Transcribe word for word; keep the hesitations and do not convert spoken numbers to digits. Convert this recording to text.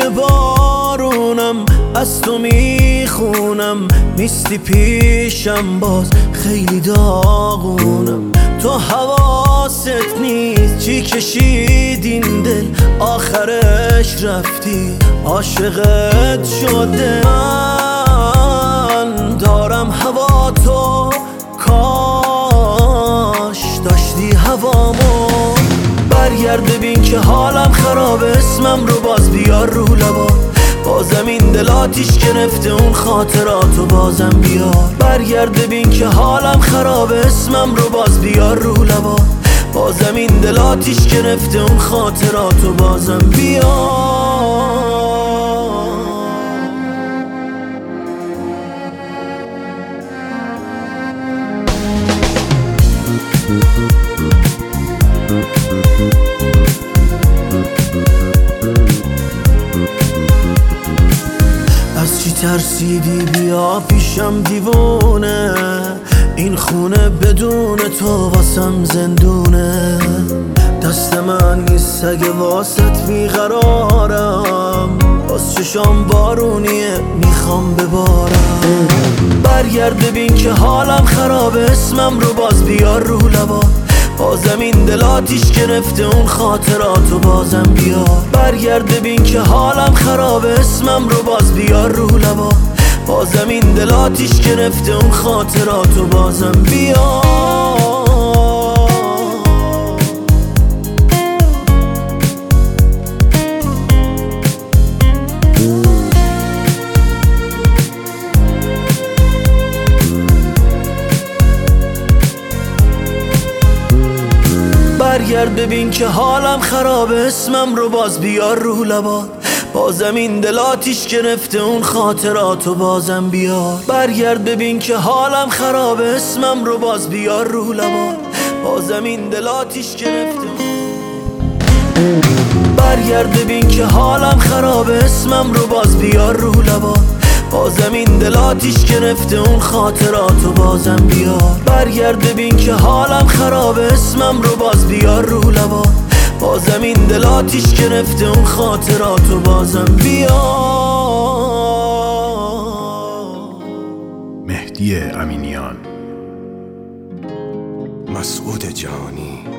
زیر بارونم از تو میخونم، نیستی پیشم باز خیلی داغونم. تو حواست نیست چی کشید این دل، آخرش رفتی عاشقت شده. من دارم هوا تو، کاش داشتی هوامو. برگرد ببین که حالم خرابه، اسمم رو باز بیار رو لبا. بازم این دل آتیش گرفته اون خاطراتو بازم بیار. برگرد ببین که حالم خرابه، اسمم رو باز بیار رو لبا. بازم این دل آتیش گرفته اون خاطراتو بازم بیار. از چی ترسیدی بیا پیشم دیوونه، این خونه بدون تو واسم زندونه. دست من نیست اگه واسط بیقرارم، باز چشام بارونیه میخوام ببارم. برگرد ببین که حالم خرابه، اسمم رو باز بیار رو لبا. بازم این دل آتیش گرفته اون خاطراتو بازم بیار. برگرد ببین که حالم خرابه، اسمم رو باز بیار رو لبا. بازم این دل آتیش گرفته اون خاطراتو بازم بیار. برگرد ببین که حالم خرابه، اسمم رو باز بیار رو لبا. بازم این دل آتیش گرفته اون خاطراتو بازم بیار. برگرد ببین که حالم خرابه، اسمم رو باز بیار رو لبا. بازم این دل آتیش گرفته. برگرد ببین که حالم خرابه، اسمم رو باز بیار رو لبا. بازم این دل آتیش گرفته اون خاطراتو بازم بیار. برگرد ببین که حالم خرابه، اسمم رو باز بیار رو لبا. بازم این دل آتیش گرفته اون خاطراتو بازم بیار. مهدی امینیان، مسعود جهانی.